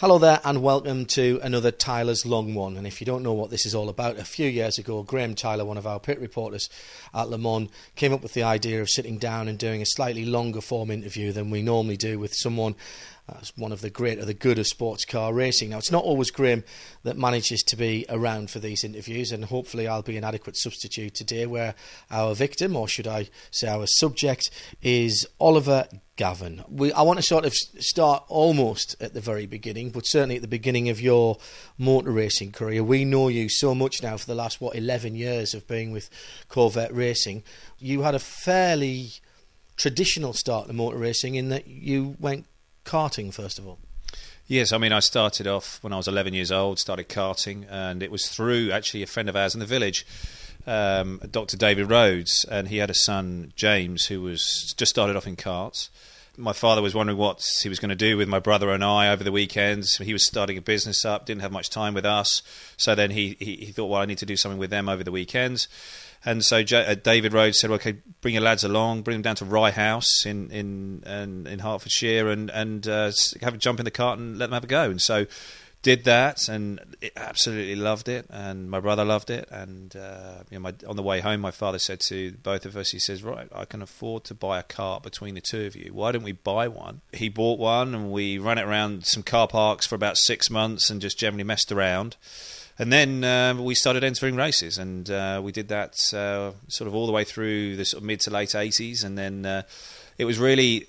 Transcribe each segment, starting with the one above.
Hello there and welcome to another Tyler's Long One. And if you don't know what this is all about, a few years ago Graham Tyler, one of our pit reporters at Le Mans, came up with the idea of sitting down and doing a slightly longer form interview than we normally do with someone as one of the great or the good of sports car racing. Now, it's not always Graham that manages to be around for these interviews, and hopefully I'll be an adequate substitute today, where our victim, or should I say our subject, is Oliver Gavin. I want to sort of start almost at the very beginning, but certainly at the beginning of your motor racing career. We know you so much now for the last, 11 years of being with Corvette Racing. You had a fairly traditional start to motor racing in that you went karting first of all. Yes, I mean, I started off when I was 11 years old, started karting, and it was through actually a friend of ours in the village, Dr. David Rhodes, and he had a son, James, who was just started off in karts. My father was wondering what he was going to do with my brother and I over the weekends. He was starting a business up, didn't have much time with us, so then he thought, well, I need to do something with them over the weekends. And so David Rhodes said, well, okay, bring your lads along, bring them down to Rye House in Hertfordshire and have a jump in the cart and let them have a go. And so did that and absolutely loved it, and my brother loved it. And on the way home, my father said to both of us, he says, right, I can afford to buy a cart between the two of you. Why don't we buy one? He bought one and we ran it around some car parks for about 6 months and just generally messed around. And then we started entering races, and we did that sort of all the way through the sort of mid to late 80s. And then it was really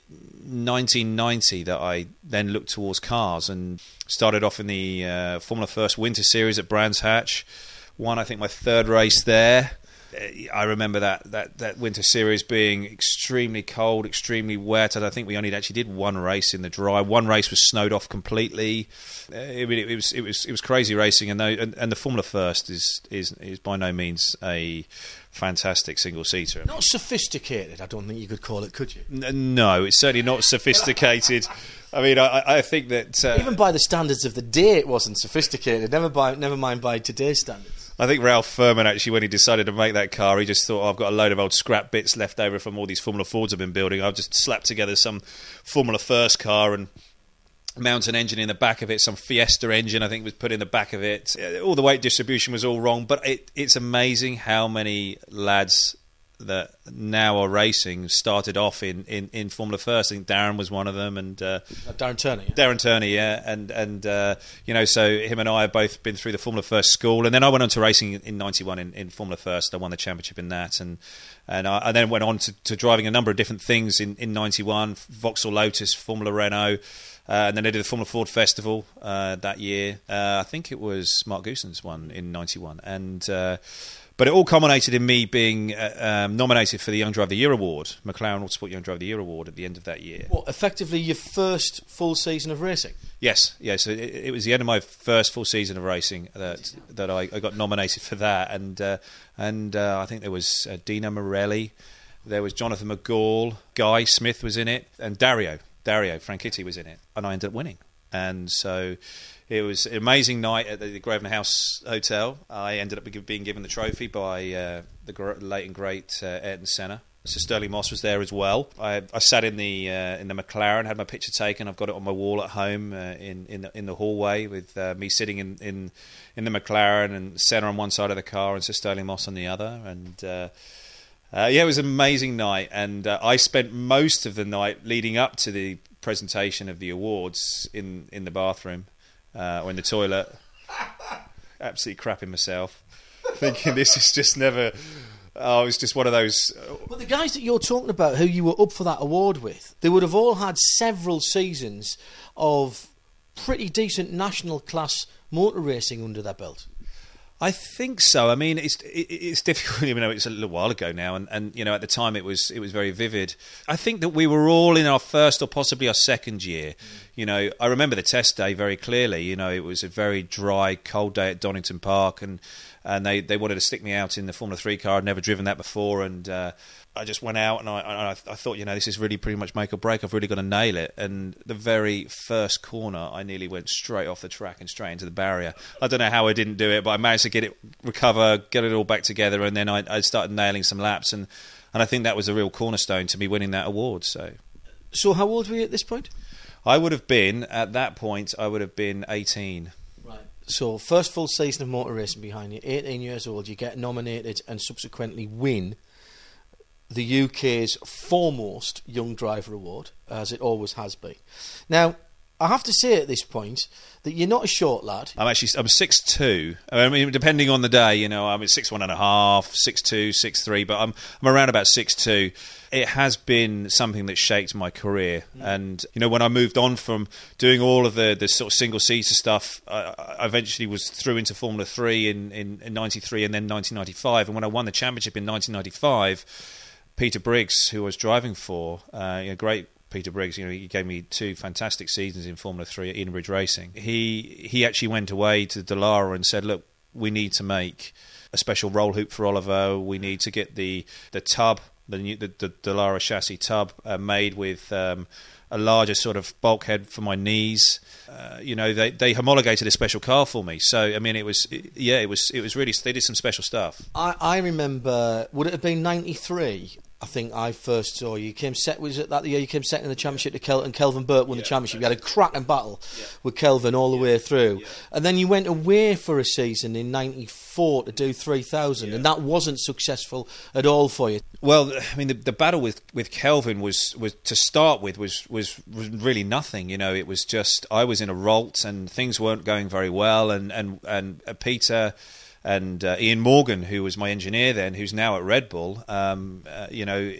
1990 that I then looked towards cars and started off in the Formula First Winter Series at Brands Hatch. Won, I think, my third race there. I remember that Winter Series being extremely cold, extremely wet, and I think we only actually did one race in the dry. One race was snowed off completely. It was crazy racing, and the Formula First is by no means a fantastic single seater. Not sophisticated, I don't think you could call it, could you? No, it's certainly not sophisticated. I mean, I think that even by the standards of the day, it wasn't sophisticated. Never mind by today's standards. I think Ralph Furman, actually, when he decided to make that car, he just thought, I've got a load of old scrap bits left over from all these Formula Fords I've been building. I've just slapped together some Formula First car and mount an engine in the back of it. Some Fiesta engine, I think, was put in the back of it. All the weight distribution was all wrong, but it's amazing how many lads that now are racing started off in Formula First. I think Darren was one of them, and Darren Turner. Yeah. Darren Turner, yeah, and so him and I have both been through the Formula First school, and then I went on to racing in '91 in Formula First. I won the championship in that, and I then went on to driving a number of different things in '91, Vauxhall Lotus, Formula Renault. And then I did the Formula Ford Festival that year. I think it was Mark Goosens one in '91, but it all culminated in me being nominated for the Young Driver of the Year award, McLaren Autosport Young Driver of the Year award, at the end of that year. What, effectively your first full season of racing? Yes. So it was the end of my first full season of racing that I got nominated for that, and I think there was Dino Morelli, there was Jonathan McGall, Guy Smith was in it, and Dario Franchitti was in it, and I ended up winning. And so it was an amazing night at the Grosvenor House Hotel. I ended up being given the trophy by the late and great Ayrton Senna. So Sterling Moss was there as well. I sat in the McLaren, had my picture taken. I've got it on my wall at home in the hallway with me sitting in the McLaren and Senna on one side of the car and Sir Sterling Moss on the other. And it was an amazing night, and I spent most of the night leading up to the presentation of the awards in the bathroom or in the toilet, absolutely crapping myself, thinking this is just never. Oh, it's just one of those. But the guys that you're talking about, who you were up for that award with, they would have all had several seasons of pretty decent national class motor racing under their belt. I think so. I mean, it's difficult. It's a little while ago now, and at the time it was very vivid. I think that we were all in our first or possibly our second year. I remember the test day very clearly. It was a very dry, cold day at Donington Park, and they wanted to stick me out in the Formula 3 car. I'd never driven that before, and I just went out and I thought, this is really pretty much make or break. I've really got to nail it. And the very first corner, I nearly went straight off the track and straight into the barrier. I don't know how I didn't do it, but I managed to recover, get it all back together, and then I started nailing some laps. And I think that was a real cornerstone to me winning that award. So how old were you at this point? I would have been, at that point, I would have been 18. Right. So, first full season of motor racing behind you, 18 years old, you get nominated and subsequently win the UK's foremost Young Driver Award, as it always has been. Now, I have to say at this point that you're not a short lad. I'm 6'2". I mean, depending on the day, you know, I'm 6'1.5", 6'2", 6'3", but I'm around about 6'2". It has been something that shaped my career. And, you know, when I moved on from doing all of the sort of single-seater stuff, I eventually was through into Formula 3 in 93 and then 1995. And when I won the championship in 1995, Peter Briggs, who I was driving for, great Peter Briggs, you know, he gave me 2 fantastic seasons in Formula 3 at Edenbridge Racing. He actually went away to Dallara and said, look, we need to make a special roll hoop for Oliver. We need to get the tub, the Dallara chassis tub made with a larger sort of bulkhead for my knees. You know, they homologated a special car for me. So, I mean, it was really, they did some special stuff. I remember, would it have been 93? I think I first saw you. Was it that the year you came second in the championship to Kelvin? Kelvin Burt won the championship. You had a cracking battle with Kelvin all the way through. Yeah. And then you went away for a season in 94 to do 3,000, and that wasn't successful at all for you. Well, I mean, the battle with Kelvin was to start with was really nothing. You know, it was just I was in a Rolt and things weren't going very well, and Peter and Ian Morgan, who was my engineer then, who's now at Red Bull, you know,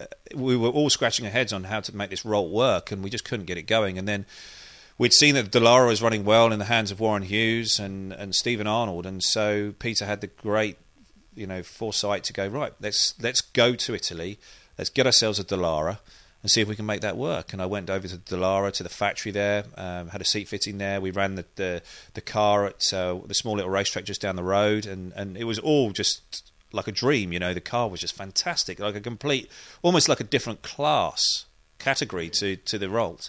we were all scratching our heads on how to make this Rolt work, and we just couldn't get it going. And then we'd seen that Dallara was running well in the hands of Warren Hughes and Stephen Arnold, and so Peter had the great, you know, foresight to go, right, let's go to Italy, let's get ourselves a Dallara and see if we can make that work. And I went over to Dallara, to the factory there, had a seat fitting there. We ran the car at the small little racetrack just down the road, and it was all just like a dream. You know, the car was just fantastic, like a complete, almost like a different class category to the Rolt.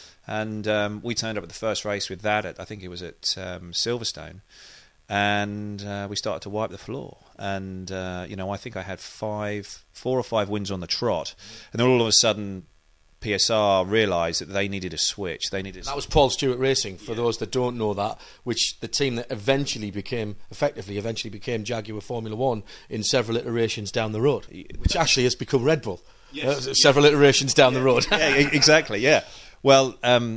And we turned up at the first race with that. I think it was at Silverstone. And we started to wipe the floor. And, you know, I think I had 4 or 5 wins on the trot. And then all of a sudden, PSR realised that they needed a switch. That was Paul Stewart Racing, for those that don't know that, which the team that eventually became Jaguar Formula 1 in several iterations down the road, which actually has become Red Bull. Several iterations down the road. Yeah, exactly, yeah. Well,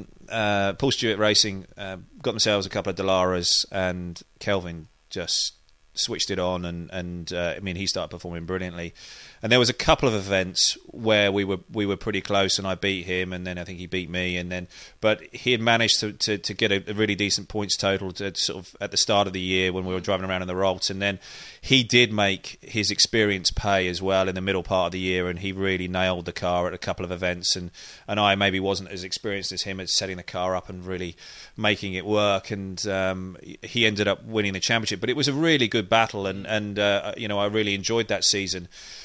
Paul Stewart Racing got themselves a couple of Dallaras, and Kelvin just switched it on, and I mean, he started performing brilliantly. And there was a couple of events where we were pretty close, and I beat him, and then I think he beat me, but he had managed to get a really decent points total to sort of at the start of the year when we were driving around in the Rolt, and then he did make his experience pay as well in the middle part of the year, and he really nailed the car at a couple of events, and I maybe wasn't as experienced as him at setting the car up and really making it work, and he ended up winning the championship. But it was a really good battle, and you know, I really enjoyed that season.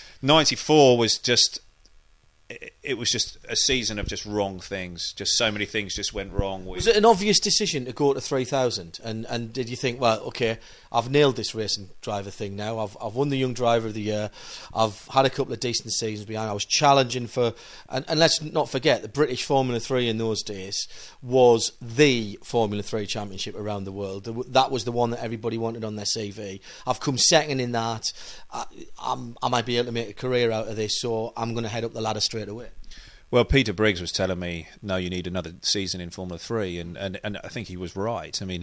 94 was just, it was just a season of just wrong things. Just so many things just went wrong. Was it an obvious decision to go to 3,000? And did you think, well, okay, I've nailed this racing driver thing now. I've won the Young Driver of the Year. I've had a couple of decent seasons behind. I was challenging for, and let's not forget, the British Formula 3 in those days was the Formula 3 championship around the world. That was the one that everybody wanted on their CV. I've come second in that. I might be able to make a career out of this, so I'm going to head up the ladder straight away. Well, Peter Briggs was telling me, no, you need another season in Formula 3, and I think he was right. I mean,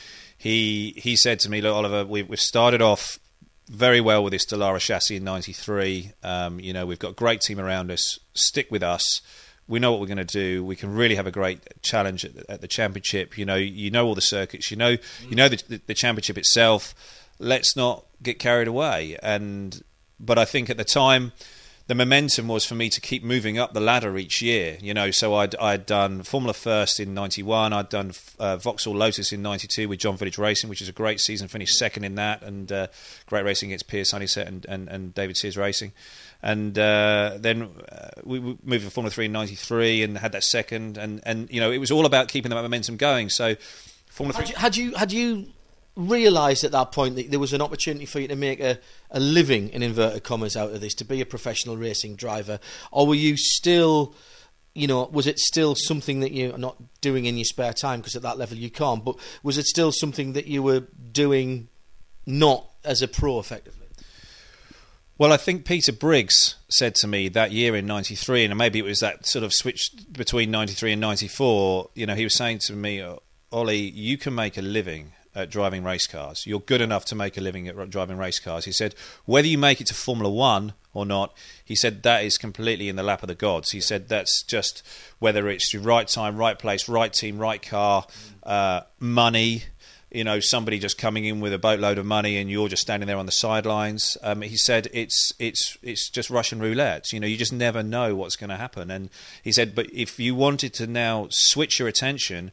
he said to me, look, Oliver, we've started off very well with this Dallara chassis in 93. You know, we've got a great team around us. Stick with us. We know what we're going to do. We can really have a great challenge at the championship. You know all the circuits. You know the championship itself. Let's not get carried away. But I think at the time, the momentum was for me to keep moving up the ladder each year, you know. So I'd done Formula First in 91, I'd done Vauxhall Lotus in 92 with John Village Racing, which is a great season, finished second in that, and great racing against Piers Honeysett and David Sears Racing. And then we moved to Formula 3 in 93 and had that second, and you know, it was all about keeping the momentum going. So Formula 3... Had you realised at that point that there was an opportunity for you to make a living, in inverted commas, out of this, to be a professional racing driver, or were you still was it still something that you're not doing in your spare time, because at that level you can't, but was it still something that you were doing not as a pro effectively? Well, I think Peter Briggs said to me that year in 93, and maybe it was that sort of switch between 93 and 94, he was saying to me, Ollie, you can make a living at driving race cars. You're good enough to make a living at driving race cars. He said, whether you make it to Formula One or not, he said that is completely in the lap of the gods. He said that's just whether it's your right time, right place, right team, right car, money, somebody just coming in with a boatload of money and you're just standing there on the sidelines. He said it's just Russian roulette. You just never know what's going to happen. And he said, but if you wanted to now switch your attention,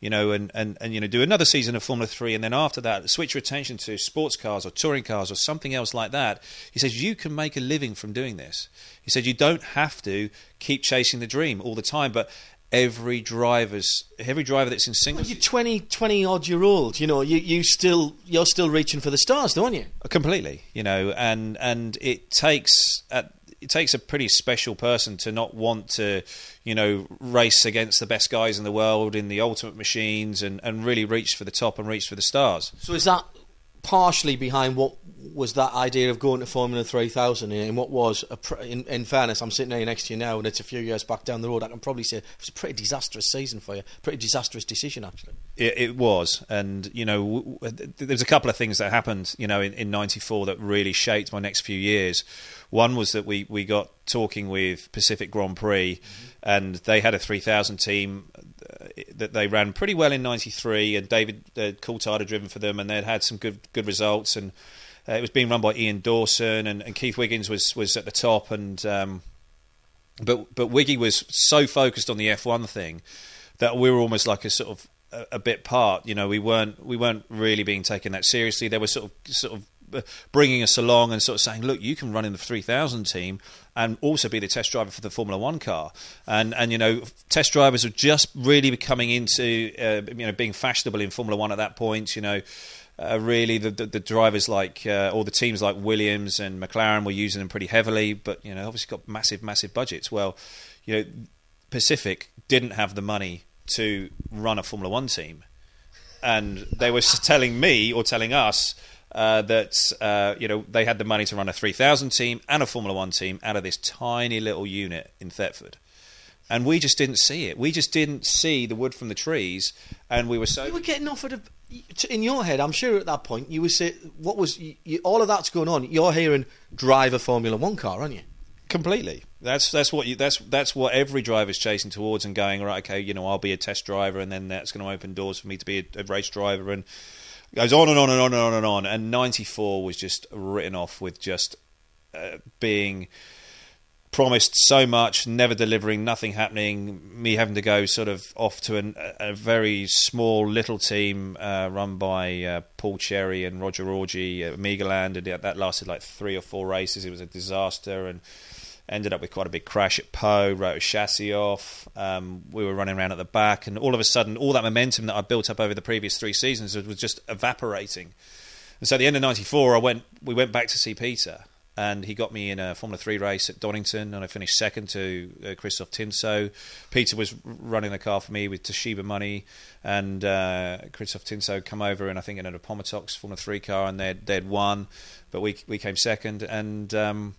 and do another season of Formula 3, and then after that switch your attention to sports cars or touring cars or something else like that, he says you can make a living from doing this. He said you don't have to keep chasing the dream all the time, but every driver that's in singles. Well, you're 20 odd year old. You're still reaching for the stars, don't you? Completely. And it takes a pretty special person to not want to, race against the best guys in the world in the ultimate machines and really reach for the top and reach for the stars. So is that partially behind what was that idea of going to Formula 3000, and what was, in fairness, I'm sitting here next to you now and it's a few years back down the road, I can probably say it was a pretty disastrous season for you, pretty disastrous decision actually. It was, and there's a couple of things that happened in 94 that really shaped my next few years. One was that we got talking with Pacific Grand Prix, and they had a 3000 team that they ran pretty well in 93, and David Coulthard had driven for them, and they'd had some good results, and it was being run by Ian Dawson, and Keith Wiggins was at the top, and but Wiggy was so focused on the F1 thing that we were almost like a sort of a bit part. We weren't really being taken that seriously. They were sort of bringing us along and sort of saying, look, you can run in the 3000 team and also be the test driver for the Formula 1 car. And test drivers were just really coming into being fashionable in Formula 1 at that point. Really the drivers like or the teams like Williams and McLaren were using them pretty heavily, but obviously got massive budgets. Well, Pacific didn't have the money to run a Formula 1 team, and they were telling me or telling us that they had the money to run a 3000 team and a Formula 1 team out of this tiny little unit in Thetford. And we just didn't see it. We just didn't see the wood from the trees, and we were so... You were getting offered in your head, I'm sure at that point, you would say, all of that's going on, you're hearing drive a Formula 1 car, aren't you? Completely. That's what every driver's chasing towards and going, right, okay, I'll be a test driver, and then that's going to open doors for me to be a race driver, and it goes on and on and on and on and on. And 94 was just written off with just being promised so much, never delivering, nothing happening, me having to go sort of off to a very small little team run by Paul Cherry and Roger Orgy at Megaland, and that lasted like 3 or 4 races. It was a disaster and ended up with quite a big crash at Pau, wrote a chassis off. We were running around at the back, and all of a sudden all that momentum that I built up over the previous 3 seasons was just evaporating. And so at the end of 94 we went back to see Peter, and he got me in a Formula 3 race at Donington, and I finished second to Christoph Tinso. Peter was running the car for me with Toshiba money, and Christoph Tinso come over, and I think in an Appomattox Formula 3 car, and they'd won, but we came second, and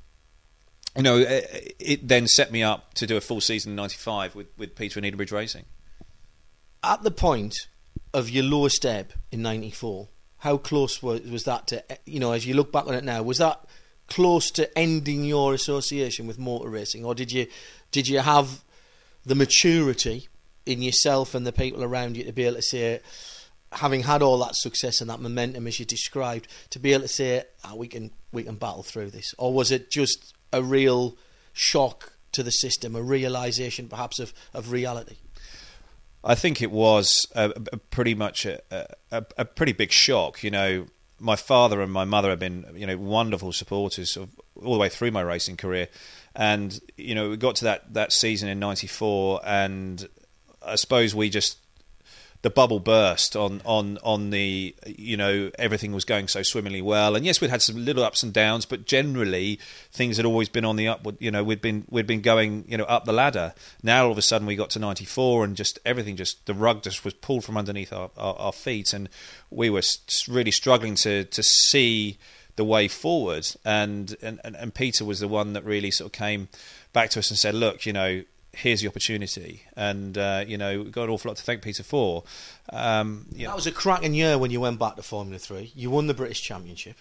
it then set me up to do a full season in 95 with Peter and Edenbridge Racing. At the point of your lowest ebb in 94, how close was that to, as you look back on it now, was that close to ending your association with motor racing, or did you have the maturity in yourself and the people around you to be able to say, having had all that success and that momentum as you described, to be able to say, we can battle through this? Or was it just a real shock to the system, a realisation perhaps of reality? I think it was pretty much a pretty big shock. My father and my mother have been, wonderful supporters all the way through my racing career, and we got to that season in '94, and I suppose we just the bubble burst on the, everything was going so swimmingly well. And yes, we'd had some little ups and downs, but generally things had always been on the upward. We'd been going, up the ladder. Now all of a sudden we got to 94 and just everything, the rug just was pulled from underneath our feet, and we were really struggling to see the way forward. And Peter was the one that really sort of came back to us and said, look, here's the opportunity, and we've got an awful lot to thank Peter for. That was a cracking year when you went back to Formula 3. You won the British Championship.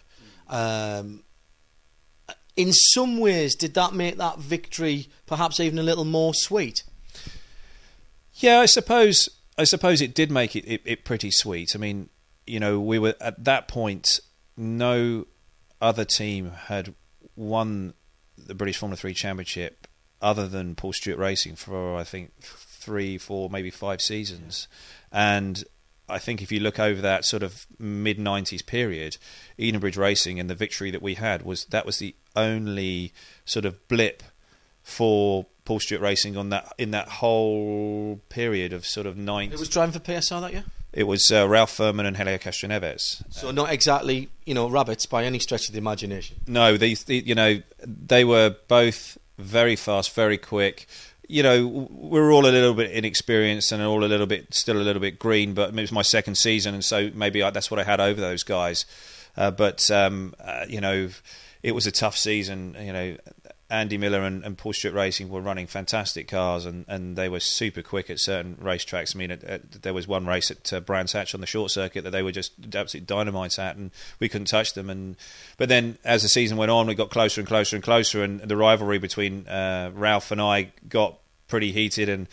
In some ways, did that make that victory perhaps even a little more sweet? Yeah, I suppose it did make it pretty sweet. I mean, we were at that point, no other team had won the British Formula 3 Championship other than Paul Stewart Racing for, I think, 3, 4, maybe 5 seasons. And I think if you look over that sort of mid-90s period, Edenbridge Racing and the victory that we had was the only sort of blip for Paul Stewart Racing in that whole period of sort of 90s. It was driving for PSR that year? It was Ralph Furman and Helio Castroneves. So not exactly, rabbits by any stretch of the imagination. No, they were both very fast, very quick. We were all a little bit inexperienced and still a little bit green, but it was my second season, and so maybe that's what I had over those guys. But it was a tough season. Andy Miller and Paul Stewart Racing were running fantastic cars, and they were super quick at certain racetracks. I mean, there was one race at Brands Hatch on the short circuit that they were just absolute dynamites at, and we couldn't touch them. But then, as the season went on, we got closer and closer and closer, and the rivalry between Ralph and I got pretty heated, and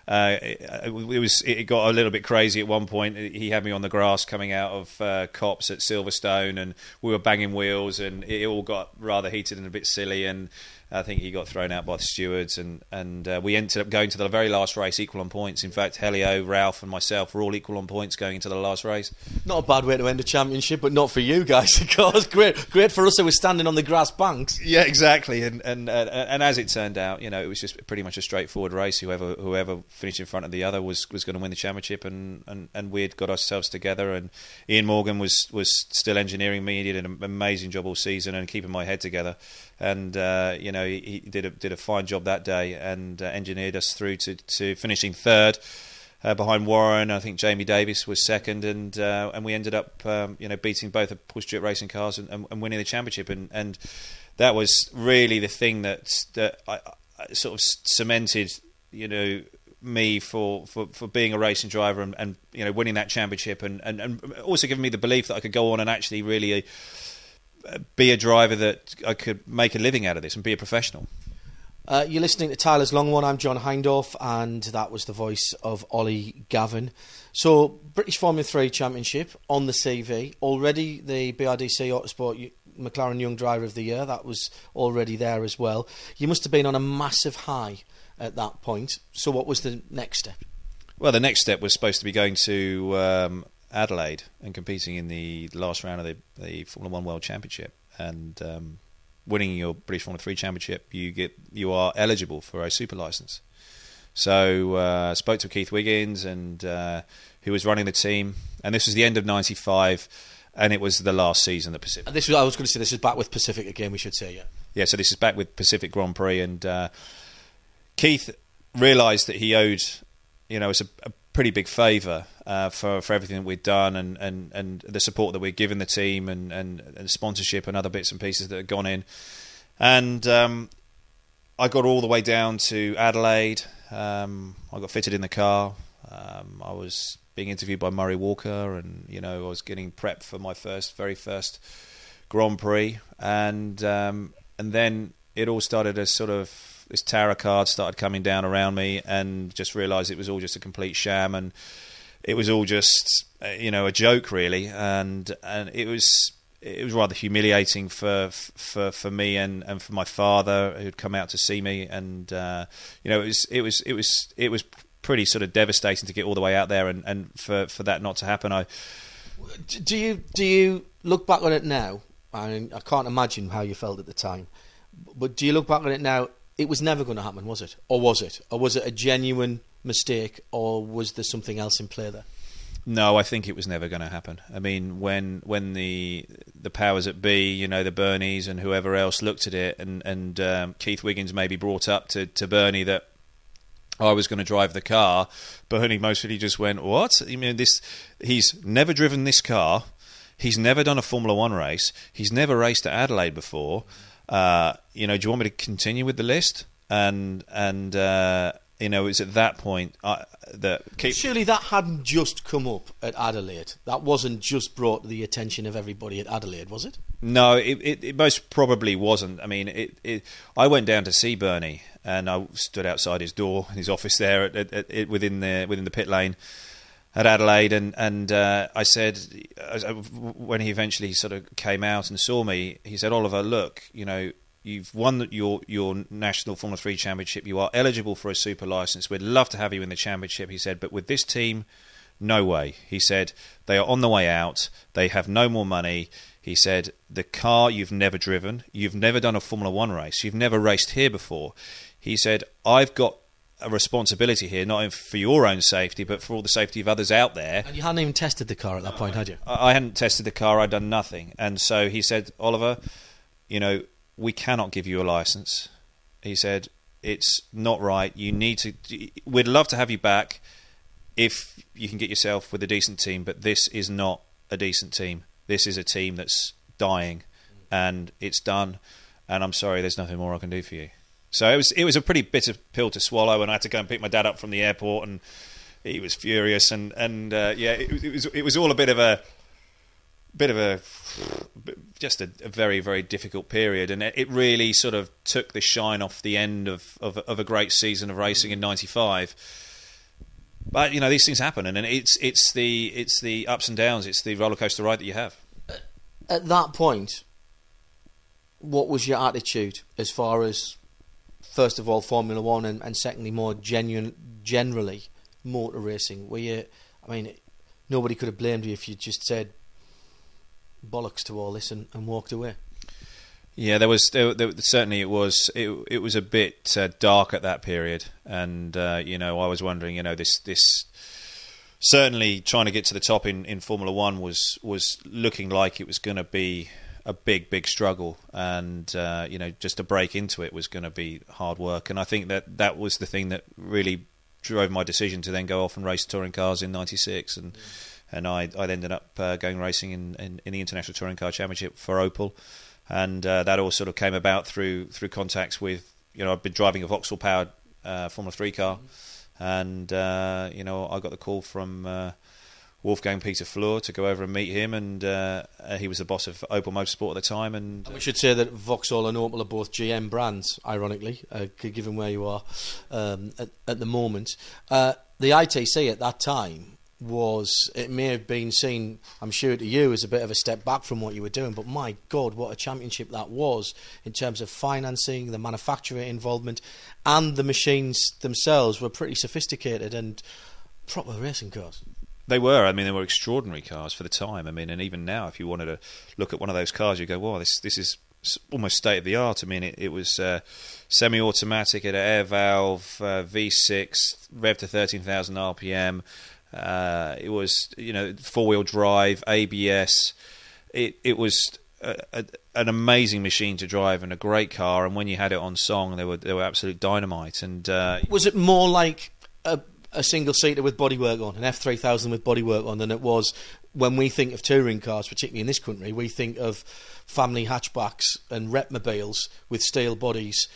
it got a little bit crazy at one point. He had me on the grass coming out of Cops at Silverstone, and we were banging wheels, and it all got rather heated and a bit silly, and I think he got thrown out by the stewards, and we ended up going to the very last race equal on points. In fact, Helio, Ralph and myself were all equal on points going into the last race. Not a bad way to end a championship, but not for you guys, of course. Great for us who were standing on the grass banks. Yeah, exactly. And as it turned out, it was just pretty much a straightforward race. Whoever finished in front of the other was going to win the championship, and we'd got ourselves together, and Ian Morgan was still engineering me. He did an amazing job all season and keeping my head together. And he did a fine job that day, and engineered us through to finishing third behind Warren. I think Jamie Davis was second, and we ended up beating both of Paul Stewart Racing cars and winning the championship. And that was really the thing that I sort of cemented me for being a racing driver, and winning that championship, and also giving me the belief that I could go on and actually really be a driver that I could make a living out of this and be a professional. You're listening to Tyler's Long One. I'm John Hindorf, and that was the voice of Ollie Gavin. So, British Formula 3 Championship on the CV. Already the BRDC Autosport McLaren Young Driver of the Year, that was already there as well. You must have been on a massive high at that point. So what was the next step? Well, the next step was supposed to be going to Adelaide and competing in the last round of the Formula 1 World Championship, and winning your British Formula 3 Championship, you are eligible for a super licence. So spoke to Keith Wiggins, and who was running the team, and this was the end of '95, and it was the last season at Pacific. And I was going to say, this is back with Pacific again, we should say, yeah. Yeah, so this is back with Pacific Grand Prix, and Keith realised that he owed, us a pretty big favour for everything that we'd done, and the support that we'd given the team, and sponsorship and other bits and pieces that had gone in. And I got all the way down to Adelaide. I got fitted in the car. I was being interviewed by Murray Walker, and I was getting prepped for my very first Grand Prix, and then it all started as sort of this tarot card started coming down around me, and just realised it was all just a complete sham, and it was all just a joke really, and it was rather humiliating for me and for my father, who'd come out to see me, and it was pretty sort of devastating to get all the way out there, and for that not to happen. Do you look back on it now? I mean, I can't imagine how you felt at the time, but do you look back on it now? It was never going to happen, was it? Or was it? Or was it a genuine mistake, or was there something else in play there? No, I think it was never going to happen. I mean, when the powers that be, you know, the Bernies and whoever else looked at it, and Keith Wiggins maybe brought up to Bernie that I was going to drive the car, Bernie mostly just went, "What? I mean, he's never driven this car. He's never done a Formula One race. He's never raced at Adelaide before. You know, do you want me to continue with the list?" And you know, it's at that point that surely that hadn't just come up at Adelaide. That wasn't just brought to the attention of everybody at Adelaide, was it? No, it most probably wasn't. I mean, I went down to see Bernie, and I stood outside his door, his office there within the pit lane at Adelaide, and I said, when he eventually sort of came out and saw me, he said, "Oliver, look, you know, you've won your national Formula 3 championship. You are eligible for a super license. We'd love to have you in the championship," he said, "but with this team, no way." He said, "They are on the way out. They have no more money." He said, "The car you've never driven. You've never done a Formula 1 race. You've never raced here before." He said, "I've got a responsibility here, not only for your own safety, but for all the safety of others out there." And you hadn't even tested the car at that point, had you? I hadn't tested the car. I'd done nothing. And so he said, "Oliver, you know, we cannot give you a license." He said, "It's not right. You need to. We'd love to have you back if you can get yourself with a decent team, but this is not a decent team. This is a team that's dying, and it's done. And I'm sorry, there's nothing more I can do for you." So it was a pretty bitter pill to swallow, and I had to go and pick my dad up from the airport, and he was furious, and it was all a bit of a just a very, very difficult period, and it really sort of took the shine off the end of a great season of racing in '95. But you know, these things happen, and it's the ups and downs, it's the roller coaster ride that you have. At that point, what was your attitude as far as, first of all, Formula One, and secondly, more generally motor racing? Were you? I mean, nobody could have blamed you if you just said bollocks to all this and walked away. Yeah, there certainly it was a bit dark at that period, and you know, I was wondering, you know, this certainly trying to get to the top in Formula One was looking like it was going to be a big struggle, and you know, just to break into it was going to be hard work, and I think that was the thing that really drove my decision to then go off and race touring cars in '96, and I ended up going racing in the International Touring Car Championship for Opel, and that all sort of came about through contacts with, you know, I've been driving a Vauxhall powered Formula 3 car, and you know, I got the call from Wolfgang Peter Fleur to go over and meet him, and he was the boss of Opel Motorsport at the time. And we should say that Vauxhall and Opel are both GM brands, ironically, given where you are at the moment. The ITC at that time it may have been seen, I'm sure, to you as a bit of a step back from what you were doing, but my God, what a championship that was in terms of financing, the manufacturer involvement, and the machines themselves were pretty sophisticated and proper racing cars. They were. I mean, they were extraordinary cars for the time. I mean, and even now, if you wanted to look at one of those cars, you go, "Wow, this is almost state of the art." I mean, it was semi-automatic, it had air valve, V6, rev to 13,000 RPM. It was, you know, 4-wheel drive, ABS. It was an amazing machine to drive and a great car. And when you had it on song, they were absolute dynamite. And was it more like a single seater with bodywork on, an F3000 with bodywork on, than it was when we think of touring cars, particularly in this country? We think of family hatchbacks and repmobiles with steel bodies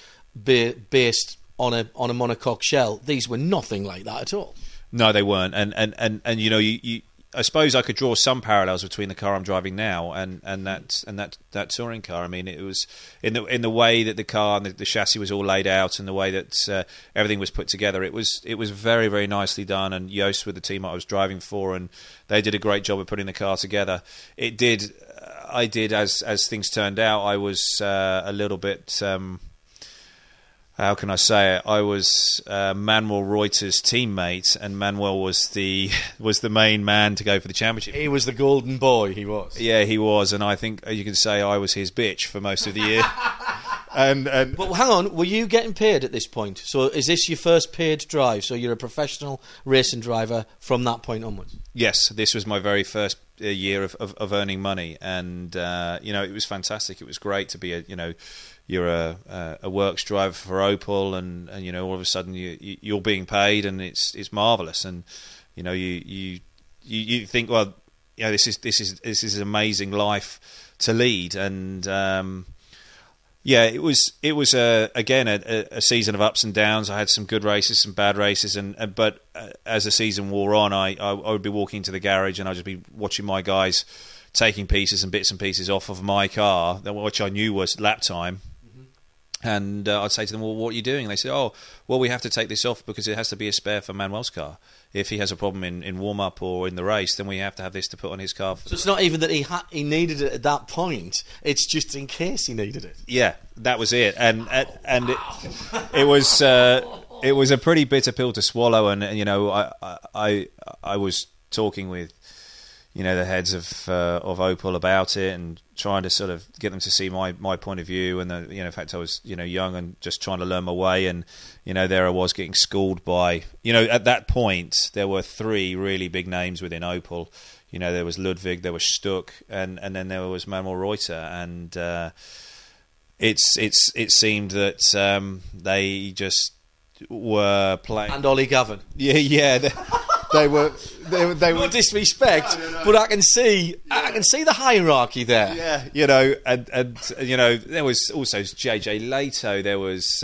based on a monocoque shell. These were nothing like that at all. No, they weren't, and you know, I suppose I could draw some parallels between the car I'm driving now and that touring car. I mean, it was in the way that the car and the chassis was all laid out, and the way that everything was put together. It was very, very nicely done, and Joost with the team I was driving for, and they did a great job of putting the car together. I did, as things turned out, I was a little bit. How can I say it? I was Manuel Reuter's teammate, and Manuel was the main man to go for the championship. He was the golden boy, he was. Yeah, he was, and I think you can say I was his bitch for most of the year. and But hang on, were you getting paid at this point? So is this your first paid drive? So you're a professional racing driver from that point onwards? yes, this was my very first year of earning money, and it was fantastic. It was great to be you're a works driver for Opel, and all of a sudden you're being paid, and it's marvelous, and you think, well, this is an amazing life to lead, and it was again a season of ups and downs. I had some good races, some bad races, but as the season wore on, I would be walking to the garage and I'd just be watching my guys taking pieces and bits and pieces off of my car, which I knew was lap time. And I'd say to them, well, what are you doing? And they said, oh, well, we have to take this off because it has to be a spare for Manuel's car. If he has a problem in warm-up or in the race, then we have to have this to put on his car. So it's not even that he needed it at that point. It's just in case he needed it. Yeah, that was it. And it was a pretty bitter pill to swallow. And I was talking with the heads of Opel about it and trying to sort of get them to see my point of view, and in fact I was young and just trying to learn my way, and there I was getting schooled by at that point there were three really big names within Opel. There was Ludwig, there was Stuck, and then there was Manuel Reuter, and it seemed that they just were playing, and Ollie Gavin. Yeah. They were. No disrespect, but I can see the hierarchy there. Yeah, and there was also JJ Leto. There was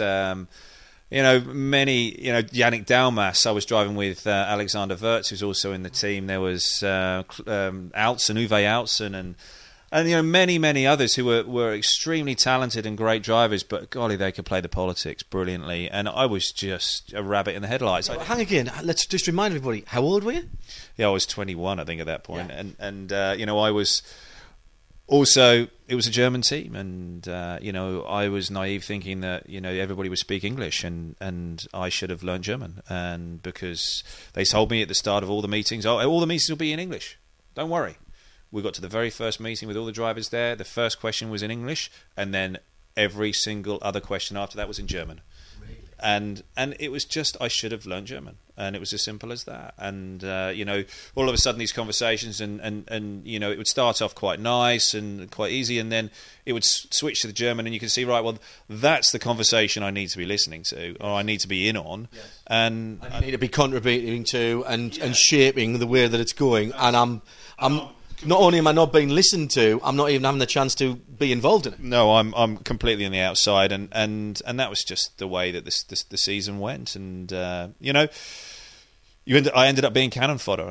many. Yannick Dalmas. I was driving with Alexander Wirtz, who's also in the team. There was Uwe Altsen, and many others who were extremely talented and great drivers, but golly, they could play the politics brilliantly, and I was just a rabbit in the headlights. Hang again, let's just remind everybody, how old were you? Yeah, I was 21, I think, at that point. Yeah. And I was also, it was a German team, and I was naive thinking that everybody would speak English, and I should have learned German, and because they told me at the start of all the meetings, all the meetings will be in English, don't worry. We got to the very first meeting with all the drivers there. The first question was in English, and then every single other question after that was in German. Really? And it was just, I should have learned German, and it was as simple as that. And all of a sudden these conversations, and it would start off quite nice and quite easy, and then it would switch to the German, and you can see, right, well, that's the conversation I need to be listening to, or I need to be in on. Yes. And you need to be contributing to and shaping the way that it's going. And I'm not only am I not being listened to, I'm not even having the chance to be involved in it. No, I'm completely on the outside, and that was just the way that the season went, and I ended up being cannon fodder,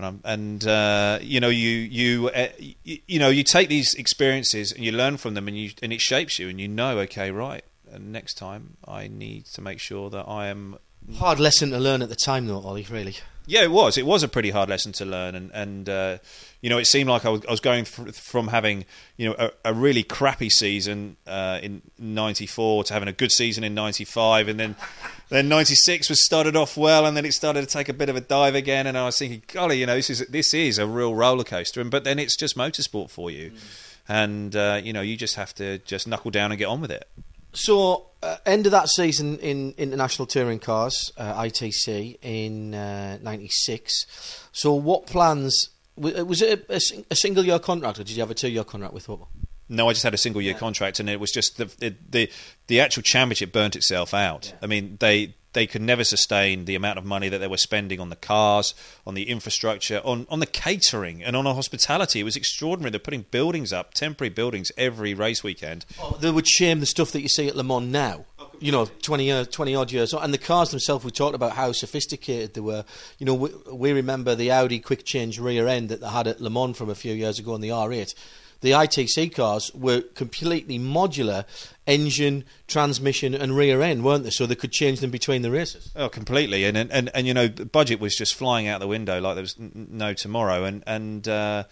you take these experiences and you learn from them, and it shapes you, and okay, right, and next time I need to make sure that I am. Hard lesson to learn at the time, though, Ollie. Really. Yeah, it was. It was a pretty hard lesson to learn, and it seemed like I was going from having a really crappy season in '94 to having a good season in '95, and then '96 was started off well, and then it started to take a bit of a dive again, and I was thinking, golly, this is a real roller coaster, but then it's just motorsport for you, and you just have to just knuckle down and get on with it. So, end of that season in International Touring Cars, ITC, in '96. So, what plans? Was it a single-year contract, or did you have a 2-year contract with Opel? No, I just had a single-year contract, and it was just the actual championship burnt itself out. Yeah. I mean, they could never sustain the amount of money that they were spending on the cars, on the infrastructure, on the catering, and on the hospitality. It was extraordinary. They're putting buildings up, temporary buildings, every race weekend. Oh, they would shame the stuff that you see at Le Mans now. 20 odd years, and the cars themselves. We talked about how sophisticated they were. We remember the Audi quick change rear end that they had at Le Mans from a few years ago in the R8. The ITC cars were completely modular, engine, transmission, and rear end, weren't they? So they could change them between the races. Oh, completely. And the budget was just flying out the window like there was no tomorrow. And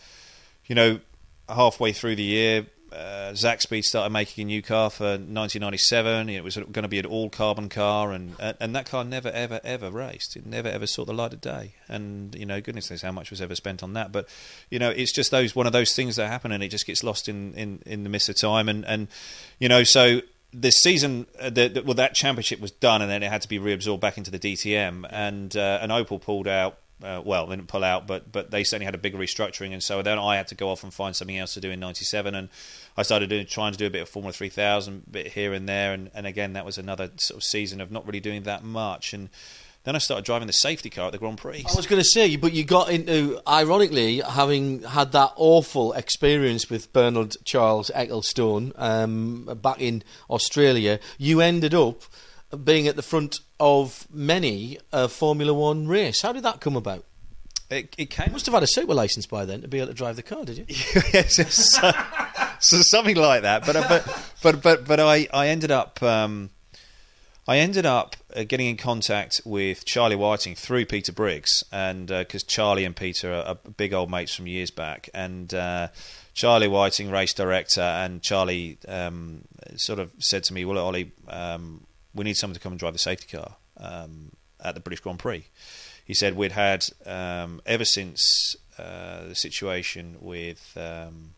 halfway through the year, Zakspeed started making a new car for 1997. It was going to be an all-carbon car, and that car never, ever, ever raced. It never, ever saw the light of day. And, goodness knows how much was ever spent on that. But, it's just one of those things that happen, and it just gets lost in the midst of time. So the season, that championship was done, and then it had to be reabsorbed back into the DTM, and Opel pulled out. Well, they didn't pull out, but they certainly had a big restructuring, and so then I had to go off and find something else to do in '97, and I started trying to do a bit of Formula 3000, bit here and there, and again that was another sort of season of not really doing that much, and then I started driving the safety car at the Grand Prix. I was going to say, but you got into, ironically, having had that awful experience with Bernard Charles Ecclestone back in Australia, you ended up being at the front of many Formula One race. How did that come about? It came. You must have had a super license by then to be able to drive the car, did you? Yes, so something like that. But I ended up. I ended up getting in contact with Charlie Whiting through Peter Briggs, and because Charlie and Peter are big old mates from years back, and Charlie Whiting, race director, and Charlie sort of said to me, "Well, Ollie, we need someone to come and drive the safety car at the British Grand Prix." He said we'd had ever since the situation with the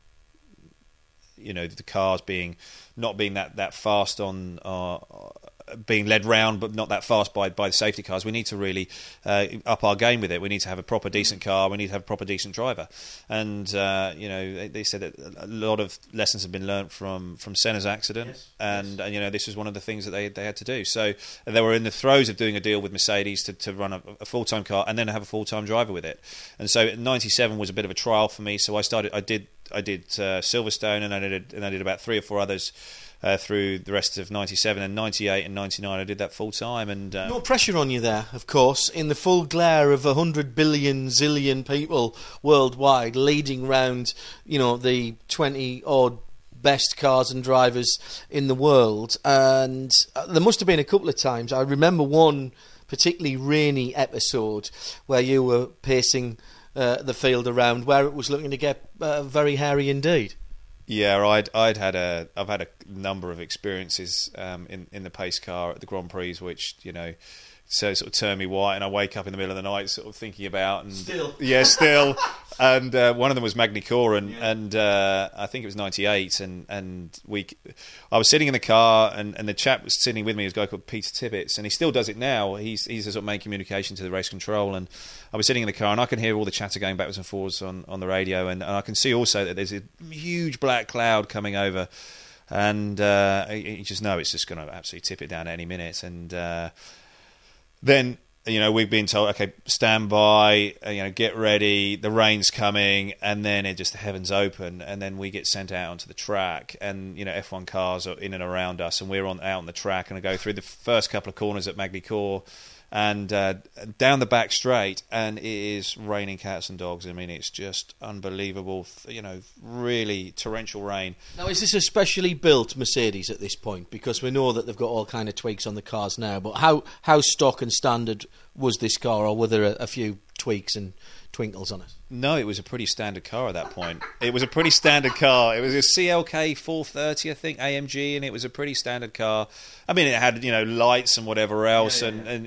cars not being that fast on. Being led round, but not that fast by the safety cars. We need to really up our game with it. We need to have a proper decent car. We need to have a proper decent driver. And they said that a lot of lessons have been learnt from Senna's accident, yes. And this was one of the things that they had to do. So they were in the throes of doing a deal with Mercedes to run a full-time car and then have a full-time driver with it. And so '97 was a bit of a trial for me. So I did Silverstone, and I did about 3 or 4 others. Through the rest of '97 and '98 and '99, I did that full time. And no pressure on you there, of course, in the full glare of 100 billion zillion people worldwide leading round, the 20 odd best cars and drivers in the world. And there must have been a couple of times. I remember one particularly rainy episode where you were pacing the field around, where it was looking to get very hairy indeed. Yeah, I've had a number of experiences in the pace car at the Grand Prix, which sort of turn me white, and I wake up in the middle of the night sort of thinking about. And still. And one of them was Magny-Cours, and I think it was '98, and I was sitting in the car, and the chap was sitting with me, a guy called Peter Tibbets, and he still does it now. He's a sort of main communication to the race control, and I was sitting in the car, and I can hear all the chatter going backwards and forwards on the radio, and I can see also that there's a huge black cloud coming over, and you just know it's just going to absolutely tip it down at any minute, and then we've been told, okay, stand by, get ready, the rain's coming, and then the heavens open, and then we get sent out onto the track, and F1 cars are in and around us, and we're out on the track, and I go through the first couple of corners at Magny-Cours, and down the back straight, and it is raining cats and dogs. I mean, it's just unbelievable, really torrential rain. Now, is this a specially built Mercedes at this point? Because we know that they've got all kind of tweaks on the cars now, but how stock and standard was this car, or were there a few tweaks and twinkles on it? No, it was a pretty standard car at that point. It was a pretty standard car. It was a CLK 430, I think, AMG, and it was a pretty standard car. I mean, it had lights and whatever else,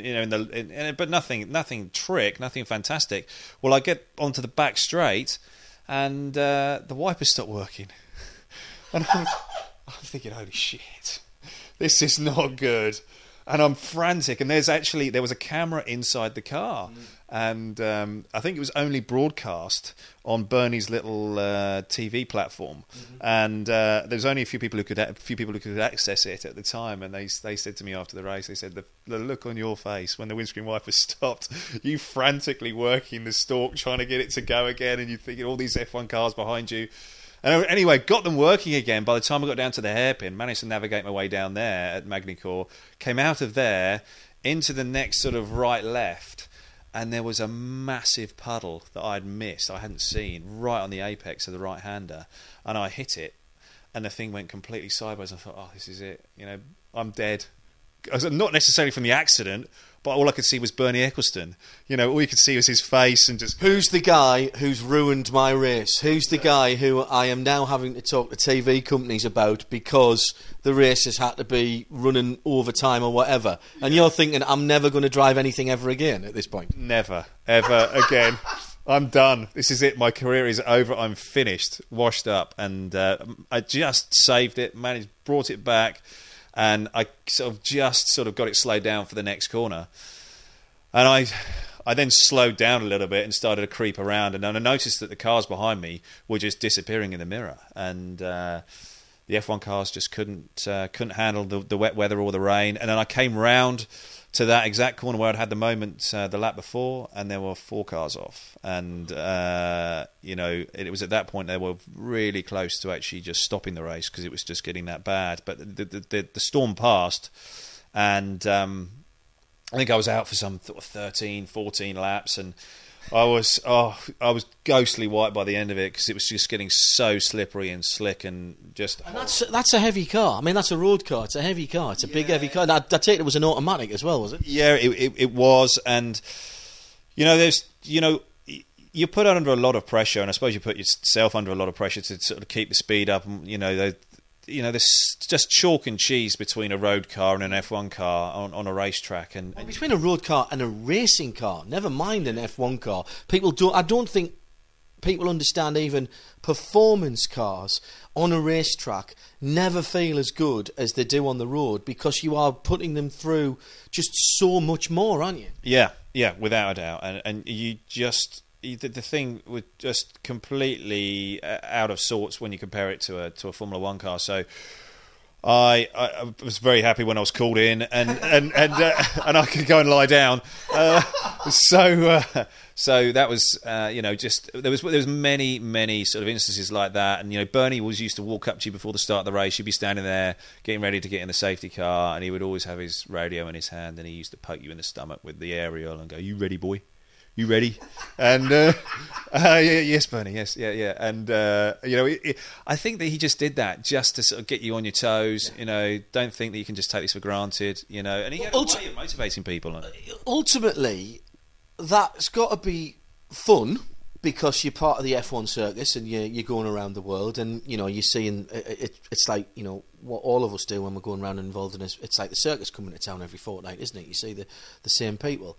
but nothing trick, nothing fantastic. Well, I get onto the back straight, and the wipers stopped working, and I'm thinking, holy shit, this is not good. And I'm frantic, and there was a camera inside the car, and I think it was only broadcast on Bernie's little TV platform, and there was only a few people who could access it at the time. And they said to me after the race, they said the look on your face when the windscreen wipers stopped, you frantically working the stalk trying to get it to go again, and you thinking all these F1 cars behind you. And anyway, got them working again. By the time I got down to the hairpin, managed to navigate my way down there at Magny-Cours, came out of there into the next sort of right-left, and there was a massive puddle that I'd missed, I hadn't seen, right on the apex of the right-hander, and I hit it, and the thing went completely sideways. I thought, oh, this is it. I'm dead. Not necessarily from the accident, but all I could see was Bernie Ecclestone. All you could see was his face and just... Who's the guy who's ruined my race? Who's the guy who I am now having to talk to TV companies about because the race has had to be running overtime or whatever? And you're thinking, I'm never going to drive anything ever again at this point. Never, ever again. I'm done. This is it. My career is over. I'm finished, washed up. And I just saved it, brought it back. and I sort of got it slowed down for the next corner, and I then slowed down a little bit and started to creep around, and then I noticed that the cars behind me were just disappearing in the mirror, and the F1 cars just couldn't handle the wet weather or the rain. And then I came round to that exact corner where I'd had the moment the lap before, and there were 4 cars off, and it was at that point they were really close to actually just stopping the race because it was just getting that bad. But the storm passed, and I think I was out for some 13, 14 laps, and I was ghostly white by the end of it because it was just getting so slippery and slick and just. And that's a heavy car. I mean, that's a road car. It's a heavy car. It's a big heavy car. And I take it was an automatic as well, was it? Yeah, it was, and you put under a lot of pressure, and I suppose you put yourself under a lot of pressure to sort of keep the speed up, and there's just chalk and cheese between a road car and an F1 car on a racetrack, and between a road car and a racing car, never mind an F1 car. I don't think people understand even performance cars on a racetrack never feel as good as they do on the road because you are putting them through just so much more, aren't you? Yeah, without a doubt, and you just. The thing was just completely out of sorts when you compare it to a Formula One car. So I was very happy when I was called in, and I could go and lie down. So that was just there was many sort of instances like that. And Bernie was used to walk up to you before the start of the race. You'd be standing there getting ready to get in the safety car, and he would always have his radio in his hand, and he used to poke you in the stomach with the aerial and go, "You ready, boy? You ready?" And yes, Bernie, yes, yeah. And I think that he just did that just to sort of get you on your toes. Don't think that you can just take this for granted. And he had a way of motivating people. Ultimately, that's got to be fun because you're part of the F1 circus and you're going around the world, and you're seeing it's like what all of us do when we're going around and involved in this. It's like the circus coming to town every fortnight, isn't it? You see the same people.